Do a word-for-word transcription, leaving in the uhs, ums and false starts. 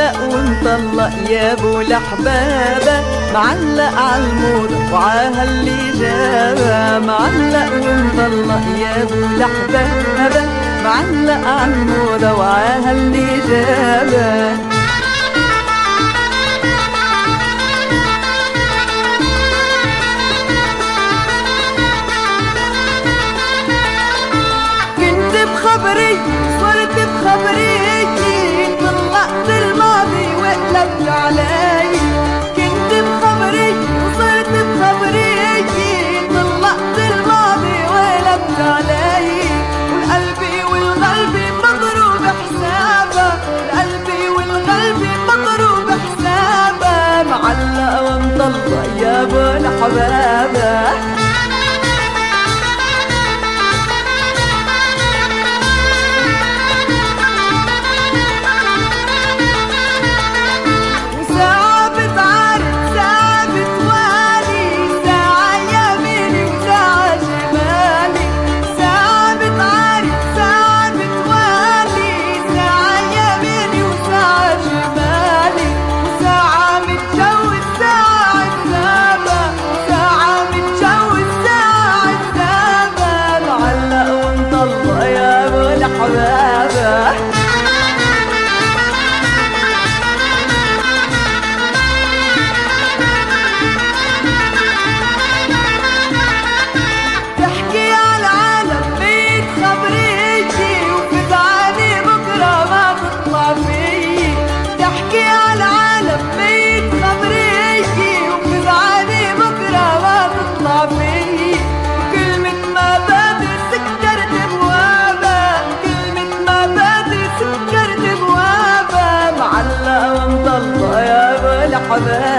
معلق ومطلق يا ابو الحبابة، معلق عالموضة وعاها اللي جابها. معلق ومطلق يا ابو الحبابة، معلق عالموضة وعاها اللي جابها. كنت بخبري صرت بخبريتي، طلقت الماضي وقلبت علي. كنت بخبري وصرت بخبريتي، طلقت الماضي وقلبت علي. والقلبي والقلبي مضروب حسابه، القلبي والقلبي مضروب حسابه، معلق ومطلق يا ابو الحبابة. تحكي عالعالم بيت خبريتي، وفدعاني بكرة ما تطلع فيي. تحكي عالعالم بيت خبريتي، وفدعاني بكرة ما تطلع فيي. كلمة ما بدي سكرت بوابة، كلمة ما بدي سكرت بوابة، معلق ومطلق يا ابو الحبابة.